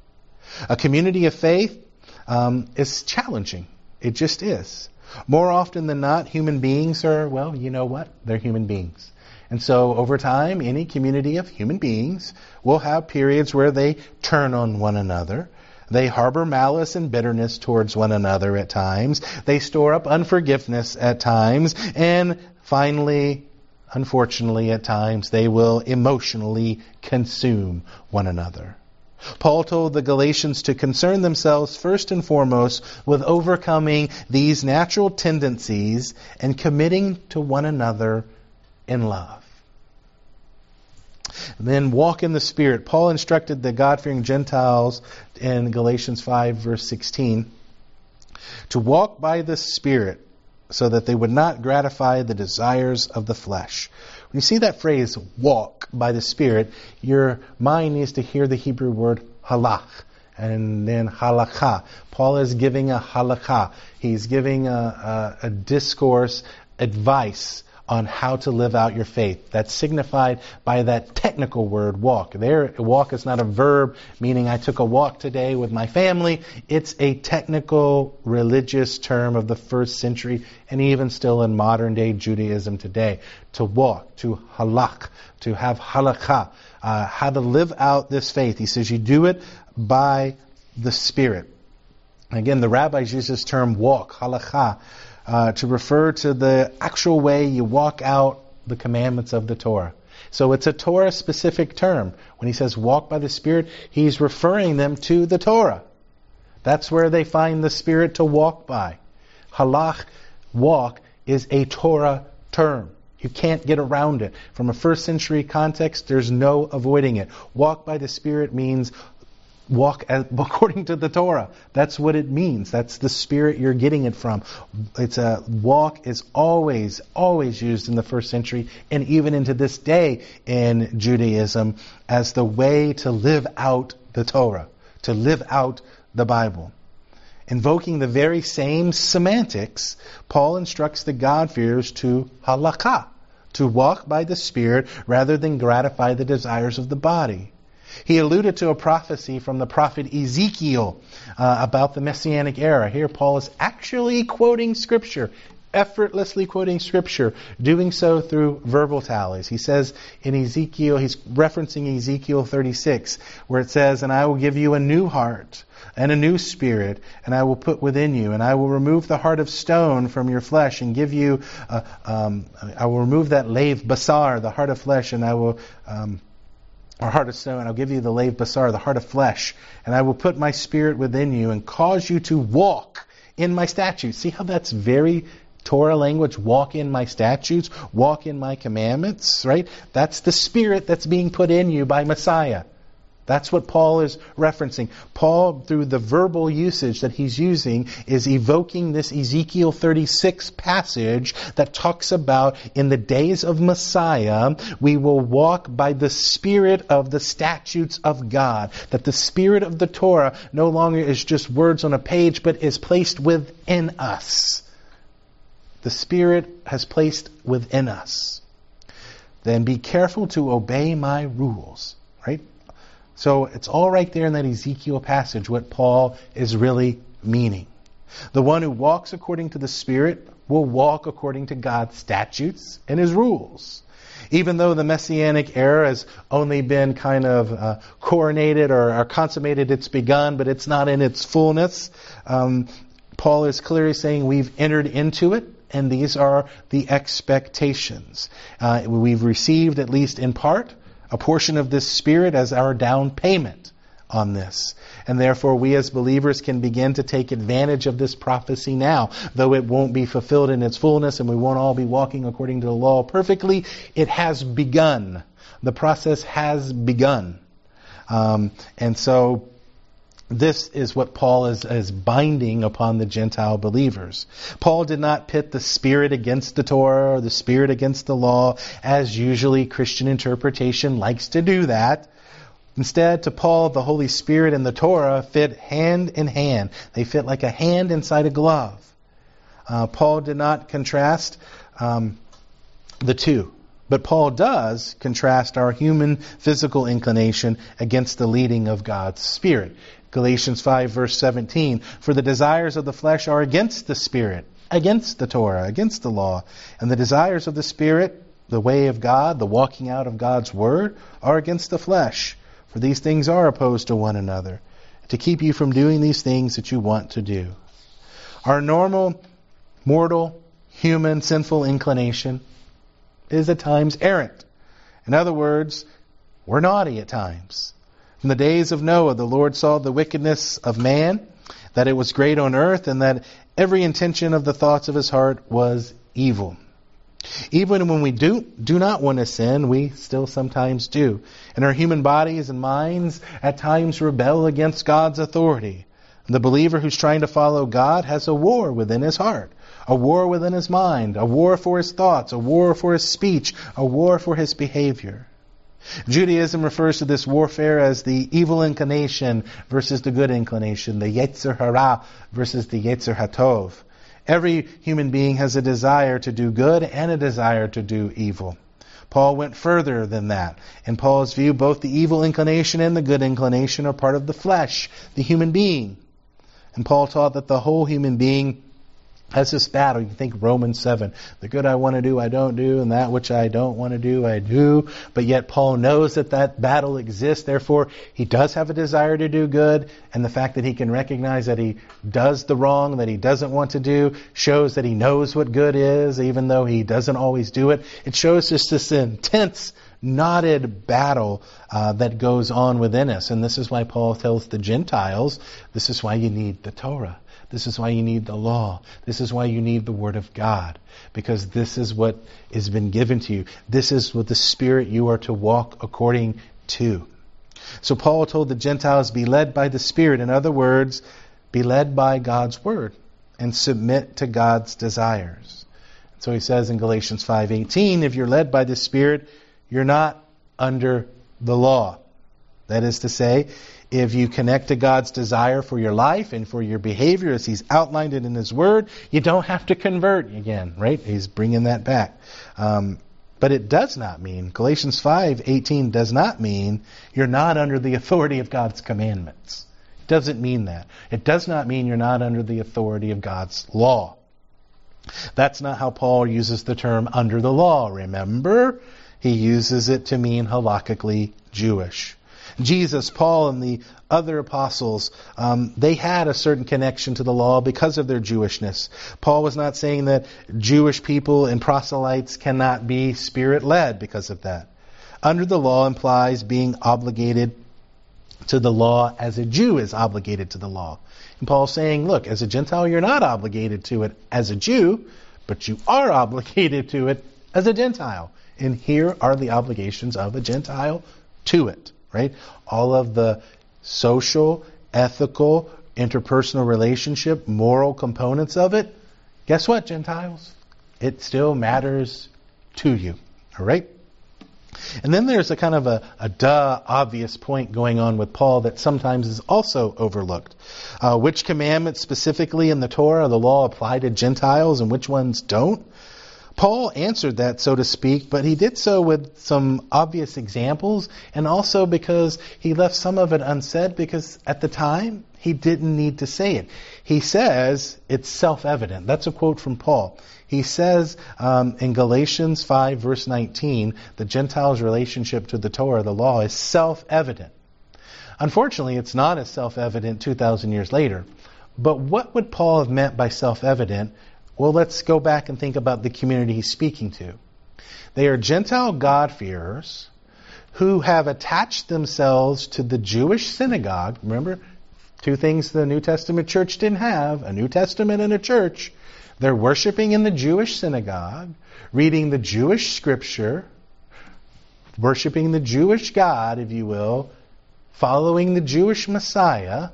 A community of faith um, is challenging. It just is. More often than not, human beings are, well, you know what? They're human beings. And so over time, any community of human beings will have periods where they turn on one another. They harbor malice and bitterness towards one another at times. They store up unforgiveness at times. And finally, unfortunately, at times, they will emotionally consume one another. Paul told the Galatians to concern themselves first and foremost with overcoming these natural tendencies and committing to one another in love. Then walk in the Spirit. Paul instructed the God-fearing Gentiles in Galatians five verse sixteen to walk by the Spirit so that they would not gratify the desires of the flesh. When you see that phrase, walk by the Spirit, your mind needs to hear the Hebrew word halach and then halakha. Paul is giving a halakha. He's giving a, a, a discourse, advice on how to live out your faith. That's signified by that technical word, walk. There, walk is not a verb, meaning I took a walk today with my family. It's a technical religious term of the first century, and even still in modern day Judaism today. To walk, to halak, to have halakha, uh, how to live out this faith. He says you do it by the Spirit. Again, the rabbis use this term walk, halakha, Uh, to refer to the actual way you walk out the commandments of the Torah. So it's a Torah-specific term. When he says walk by the Spirit, he's referring them to the Torah. That's where they find the Spirit to walk by. Halach, walk, is a Torah term. You can't get around it. From a first century context, there's no avoiding it. Walk by the Spirit means walk as, according to the Torah. That's what it means. That's the Spirit you're getting it from. It's a walk is always, always used in the first century and even into this day in Judaism as the way to live out the Torah, to live out the Bible. Invoking the very same semantics, Paul instructs the God-fearers to halakha, to walk by the Spirit rather than gratify the desires of the body. He alluded to a prophecy from the prophet Ezekiel uh, about the Messianic era. Here Paul is actually quoting Scripture, effortlessly quoting Scripture, doing so through verbal tallies. He says in Ezekiel, he's referencing Ezekiel thirty-six, where it says, "And I will give you a new heart, and a new spirit, and I will put within you, and I will remove the heart of stone from your flesh, and give you, uh, um, I will remove that lave basar, the heart of flesh, and I will, um, or heart of stone, I'll give you the lave basar, the heart of flesh, and I will put my spirit within you, and cause you to walk in my statutes." See how that's very Torah language? Walk in my statutes, walk in my commandments, right? That's the Spirit that's being put in you by Messiah. That's what Paul is referencing. Paul, through the verbal usage that he's using, is evoking this Ezekiel thirty-six passage that talks about in the days of Messiah, we will walk by the Spirit of the statutes of God. That the Spirit of the Torah no longer is just words on a page, but is placed within us. The Spirit has placed within us. Then be careful to obey my rules, right? So it's all right there in that Ezekiel passage what Paul is really meaning. The one who walks according to the Spirit will walk according to God's statutes and His rules. Even though the Messianic era has only been kind of uh, coronated or, or consummated, it's begun, but it's not in its fullness. Um, Paul is clearly saying we've entered into it. And these are the expectations. Uh, we've received, at least in part, a portion of this Spirit as our down payment on this. And therefore we as believers can begin to take advantage of this prophecy now. Though it won't be fulfilled in its fullness and we won't all be walking according to the law perfectly, it has begun. The process has begun. Um, and so this is what Paul is, is binding upon the Gentile believers. Paul did not pit the Spirit against the Torah or the Spirit against the law, as usually Christian interpretation likes to do that. Instead, to Paul, the Holy Spirit and the Torah fit hand in hand. They fit like a hand inside a glove. Uh, Paul did not contrast um, the two. But Paul does contrast our human physical inclination against the leading of God's Spirit. Galatians five verse seventeen, "For the desires of the flesh are against the Spirit, against the Torah, against the law. And the desires of the Spirit, the way of God, the walking out of God's Word, are against the flesh. For these things are opposed to one another, to keep you from doing these things that you want to do." Our normal, mortal, human, sinful inclination is at times errant. In other words, we're naughty at times. In the days of Noah, the Lord saw the wickedness of man, that it was great on earth, and that every intention of the thoughts of his heart was evil. Even when we do, do not want to sin, we still sometimes do. And our human bodies and minds at times rebel against God's authority. And the believer who's trying to follow God has a war within his heart, a war within his mind, a war for his thoughts, a war for his speech, a war for his behavior. Judaism refers to this warfare as the evil inclination versus the good inclination, the Yetzer Hara versus the Yetzer Hatov. Every human being has a desire to do good and a desire to do evil. Paul went further than that. In Paul's view, both the evil inclination and the good inclination are part of the flesh, the human being. And Paul taught that the whole human being has this battle. You can think Romans seven. The good I want to do, I don't do, and that which I don't want to do, I do. But yet Paul knows that that battle exists. Therefore, he does have a desire to do good. And the fact that he can recognize that he does the wrong, that he doesn't want to do, shows that he knows what good is, even though he doesn't always do it. It shows just this intense knotted battle uh, that goes on within us. And this is why Paul tells the Gentiles, this is why you need the Torah. This is why you need the law. This is why you need the Word of God. Because this is what has been given to you. This is what the Spirit you are to walk according to. So Paul told the Gentiles, be led by the Spirit. In other words, be led by God's Word and submit to God's desires. So he says in Galatians five eighteen, if you're led by the Spirit, you're not under the law. That is to say, if you connect to God's desire for your life and for your behavior as He's outlined it in His Word, you don't have to convert again, right? He's bringing that back. Um, but it does not mean, Galatians five eighteen does not mean you're not under the authority of God's commandments. It doesn't mean that. It does not mean you're not under the authority of God's law. That's not how Paul uses the term under the law, remember? He uses it to mean halakhically Jewish. Jesus, Paul, and the other apostles, um, they had a certain connection to the law because of their Jewishness. Paul was not saying that Jewish people and proselytes cannot be Spirit-led because of that. Under the law implies being obligated to the law as a Jew is obligated to the law. And Paul's saying, look, as a Gentile, you're not obligated to it as a Jew, but you are obligated to it as a Gentile. And here are the obligations of a Gentile to it. Right? All of the social, ethical, interpersonal relationship, moral components of it. Guess what, Gentiles? It still matters to you. All right? And then there's a kind of a, a duh, obvious point going on with Paul that sometimes is also overlooked. Uh, which commandments specifically in the Torah, the law, apply to Gentiles and which ones don't? Paul answered that, so to speak, but he did so with some obvious examples, and also because he left some of it unsaid because at the time he didn't need to say it. He says it's self-evident. That's a quote from Paul. He says um, in Galatians five verse nineteen, the Gentiles' relationship to the Torah, the law, is self-evident. Unfortunately, it's not as self-evident two thousand years later. But what would Paul have meant by self-evident? Well, let's go back and think about the community he's speaking to. They are Gentile God-fearers who have attached themselves to the Jewish synagogue. Remember, two things the New Testament church didn't have, a New Testament and a church. They're worshiping in the Jewish synagogue, reading the Jewish scripture, worshiping the Jewish God, if you will, following the Jewish Messiah.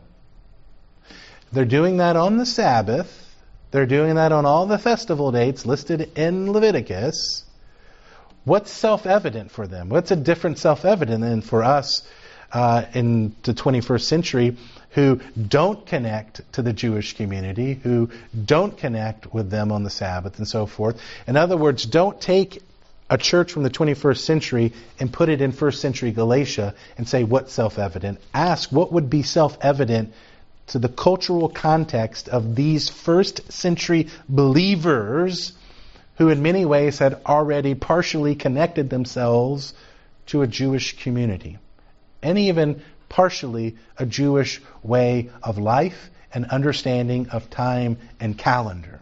They're doing that on the Sabbath. They're doing that on all the festival dates listed in Leviticus. What's self-evident for them? What's a different self-evident than for us uh, in the twenty-first century who don't connect to the Jewish community, who don't connect with them on the Sabbath and so forth? In other words, don't take a church from the twenty-first century and put it in first century Galatia and say, what's self-evident? Ask, what would be self-evident to the cultural context of these first century believers who in many ways had already partially connected themselves to a Jewish community and even partially a Jewish way of life and understanding of time and calendar.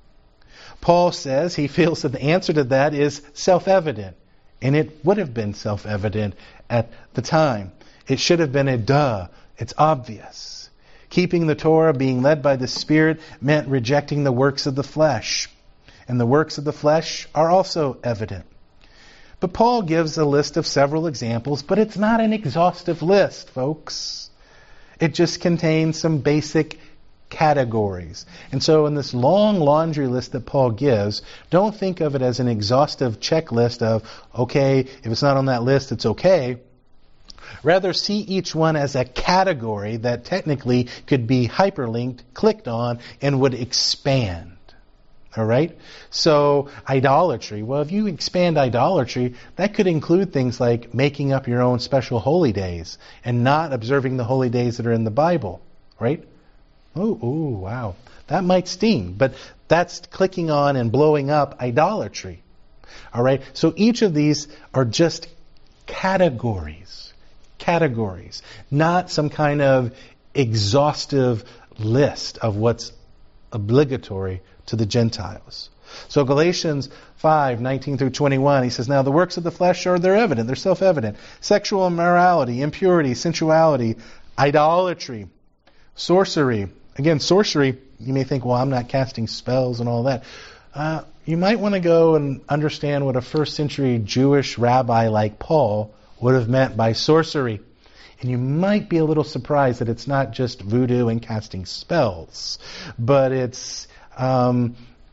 Paul says he feels that the answer to that is self-evident, and it would have been self-evident at the time. It should have been a duh. It's obvious. Keeping the Torah, being led by the Spirit, meant rejecting the works of the flesh. And the works of the flesh are also evident. But Paul gives a list of several examples, but it's not an exhaustive list, folks. It just contains some basic categories. And so in this long laundry list that Paul gives, don't think of it as an exhaustive checklist of, okay, if it's not on that list, it's okay. Rather, see each one as a category that technically could be hyperlinked, clicked on, and would expand. All right? So, idolatry. Well, if you expand idolatry, that could include things like making up your own special holy days and not observing the holy days that are in the Bible. Right? Oh, ooh, wow. That might sting, but that's clicking on and blowing up idolatry. All right? So each of these are just categories. Categories, not some kind of exhaustive list of what's obligatory to the Gentiles. So Galatians five, nineteen through twenty-one, he says, now the works of the flesh are, they're evident, they're self-evident. Sexual immorality, impurity, sensuality, idolatry, sorcery. Again, sorcery, you may think, well, I'm not casting spells and all that. Uh, you might want to go and understand what a first century Jewish rabbi like Paul would have meant by sorcery. And you might be a little surprised that it's not just voodoo and casting spells, but it's um,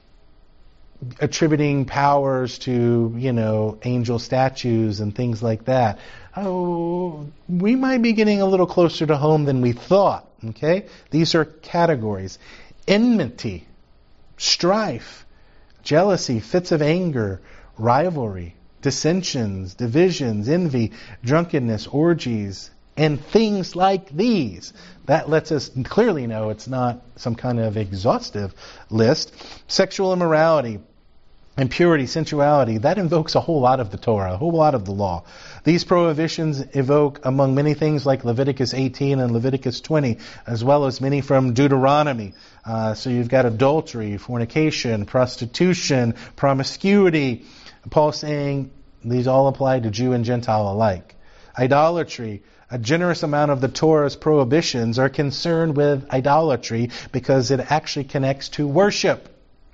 attributing powers to, you know, angel statues and things like that. Oh, we might be getting a little closer to home than we thought, okay? These are categories. Enmity, strife, jealousy, fits of anger, rivalry, dissensions, divisions, envy, drunkenness, orgies, and things like these. That lets us clearly know it's not some kind of exhaustive list. Sexual immorality, impurity, sensuality, that invokes a whole lot of the Torah, a whole lot of the law. These prohibitions evoke, among many things, like Leviticus eighteen and Leviticus twenty, as well as many from Deuteronomy. Uh, so you've got adultery, fornication, prostitution, promiscuity. Paul's saying these all apply to Jew and Gentile alike. Idolatry. A generous amount of the Torah's prohibitions are concerned with idolatry because it actually connects to worship.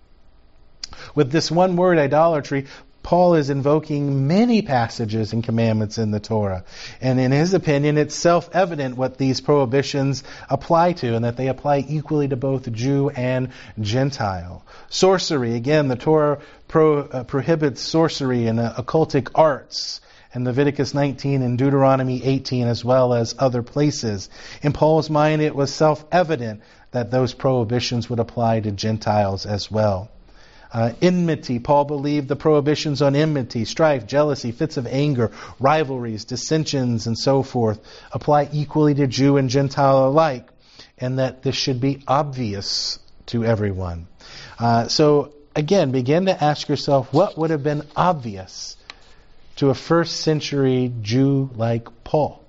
With this one word, idolatry, Paul is invoking many passages and commandments in the Torah. And in his opinion, it's self-evident what these prohibitions apply to, and that they apply equally to both Jew and Gentile. Sorcery, again, the Torah pro, uh, prohibits sorcery and uh, occultic arts. In Leviticus nineteen and Deuteronomy eighteen, as well as other places. In Paul's mind, it was self-evident that those prohibitions would apply to Gentiles as well. Uh, enmity, Paul believed the prohibitions on enmity, strife, jealousy, fits of anger, rivalries, dissensions, and so forth apply equally to Jew and Gentile alike, and that this should be obvious to everyone. Uh, so, again, begin to ask yourself, what would have been obvious to a first century Jew like Paul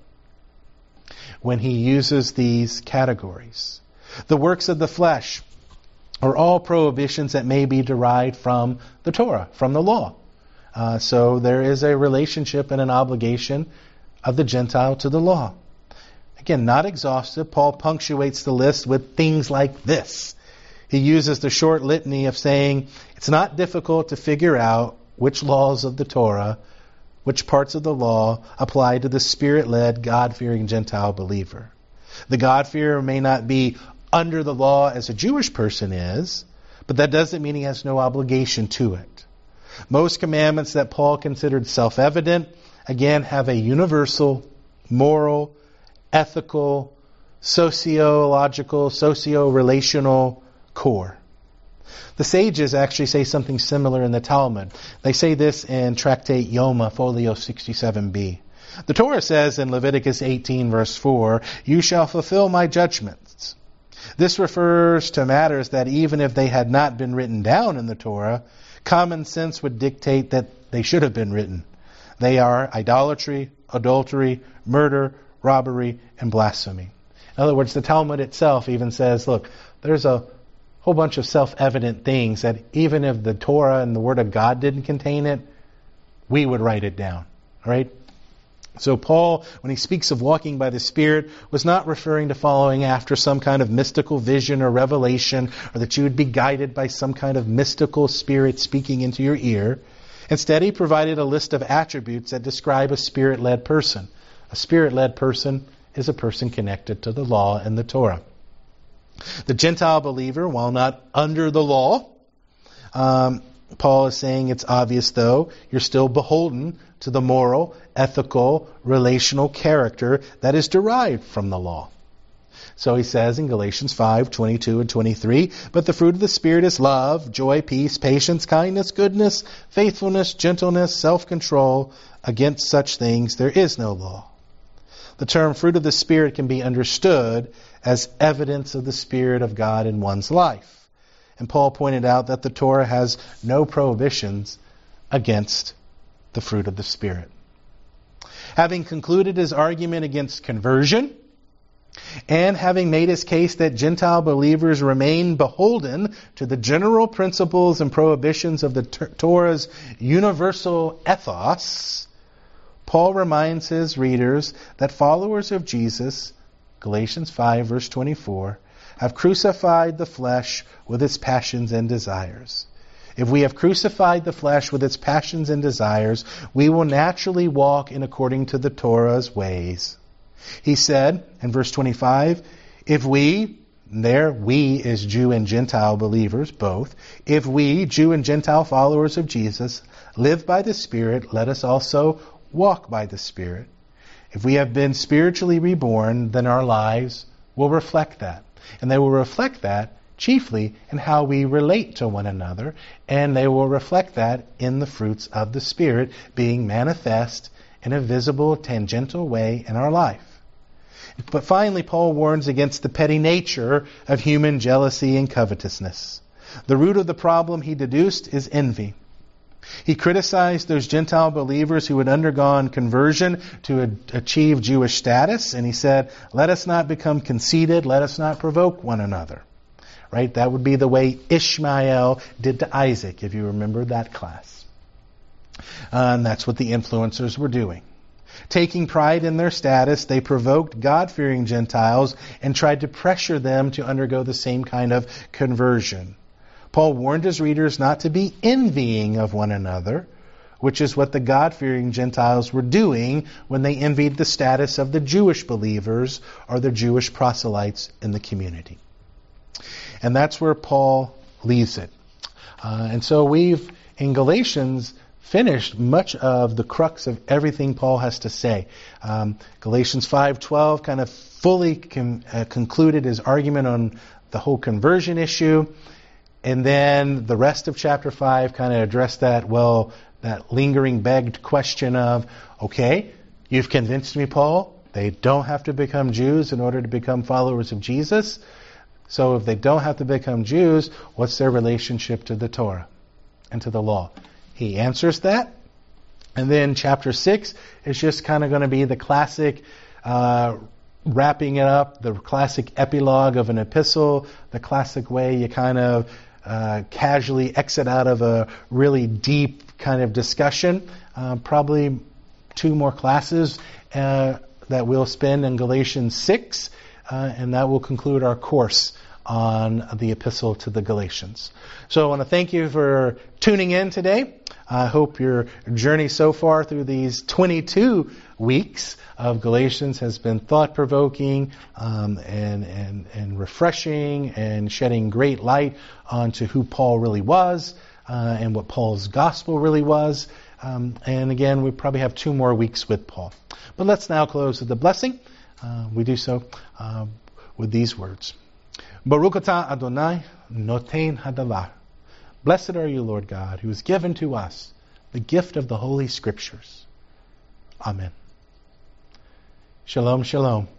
when he uses these categories? The works of the flesh are all prohibitions that may be derived from the Torah, from the law. Uh, so there is a relationship and an obligation of the Gentile to the law. Again, not exhaustive. Paul punctuates the list with things like this. He uses the short litany of saying it's not difficult to figure out which laws of the Torah, which parts of the law apply to the Spirit-led, God-fearing Gentile believer. The God-fearer may not be under the law as a Jewish person is, but that doesn't mean he has no obligation to it. Most commandments that Paul considered self-evident, again, have a universal, moral, ethical, sociological, socio-relational core. The sages actually say something similar in the Talmud. They say this in Tractate Yoma, folio sixty-seven b. The Torah says in Leviticus eighteen, verse four, "You shall fulfill my judgments." This refers to matters that even if they had not been written down in the Torah, common sense would dictate that they should have been written. They are idolatry, adultery, murder, robbery, and blasphemy. In other words, the Talmud itself even says, look, there's a whole bunch of self-evident things that even if the Torah and the Word of God didn't contain it, we would write it down. All right? So Paul, when he speaks of walking by the Spirit, was not referring to following after some kind of mystical vision or revelation, or that you would be guided by some kind of mystical spirit speaking into your ear. Instead, he provided a list of attributes that describe a Spirit-led person. A Spirit-led person is a person connected to the law and the Torah. The Gentile believer, while not under the law, um, Paul is saying it's obvious, though, you're still beholden to the moral, ethical, relational character that is derived from the law. So he says in Galatians five, twenty-two and twenty-three, "But the fruit of the Spirit is love, joy, peace, patience, kindness, goodness, faithfulness, gentleness, self-control. Against such things there is no law." The term fruit of the Spirit can be understood as evidence of the Spirit of God in one's life. And Paul pointed out that the Torah has no prohibitions against the fruit of the Spirit. Having concluded his argument against conversion And having made his case that Gentile believers remain beholden to the general principles and prohibitions of the Torah's universal ethos, Paul reminds his readers that followers of Jesus, Galatians five, verse twenty-four, have crucified the flesh with its passions and desires. If we have crucified the flesh with its passions and desires, we will naturally walk in according to the Torah's ways. He said in verse twenty-five, if we, there we is Jew and Gentile believers, both, if we, Jew and Gentile followers of Jesus, live by the Spirit, let us also walk by the Spirit. If we have been spiritually reborn, then our lives will reflect that. And they will reflect that chiefly in how we relate to one another, and they will reflect that in the fruits of the Spirit being manifest in a visible, tangential way in our life. But finally, Paul warns against the petty nature of human jealousy and covetousness. The root of the problem, he deduced, is envy. He criticized those Gentile believers who had undergone conversion to a- achieve Jewish status, and he said, let us not become conceited, let us not provoke one another. Right? That would be the way Ishmael did to Isaac, if you remember that class. Uh, and that's what the influencers were doing. Taking pride in their status, they provoked God-fearing Gentiles and tried to pressure them to undergo the same kind of conversion. Paul warned his readers not to be envying of one another, which is what the God-fearing Gentiles were doing when they envied the status of the Jewish believers or the Jewish proselytes in the community. And that's where Paul leaves it. Uh, and so we've, in Galatians, finished much of the crux of everything Paul has to say. Um, Galatians five twelve kind of fully con- uh, concluded his argument on the whole conversion issue. And then the rest of chapter five kind of addressed that, well, that lingering begged question of, okay, you've convinced me, Paul, they don't have to become Jews in order to become followers of Jesus. So if they don't have to become Jews, what's their relationship to the Torah and to the law? He answers that. And then chapter six is just kind of going to be the classic uh, wrapping it up, the classic epilogue of an epistle, the classic way you kind of uh, casually exit out of a really deep kind of discussion. Uh, probably two more classes uh, that we'll spend in Galatians six. Uh, and that will conclude our course on the epistle to the Galatians. So I want to thank you for tuning in today. I hope your journey so far through these twenty-two weeks of Galatians has been thought-provoking um, and, and, and refreshing and shedding great light onto who Paul really was uh, and what Paul's gospel really was. Um, and again, we probably have two more weeks with Paul. But let's now close with the blessing. Uh, we do so uh, with these words. Baruch atah Adonai noten hadavar. Blessed are you, Lord God, who has given to us the gift of the Holy Scriptures. Amen. Shalom, shalom.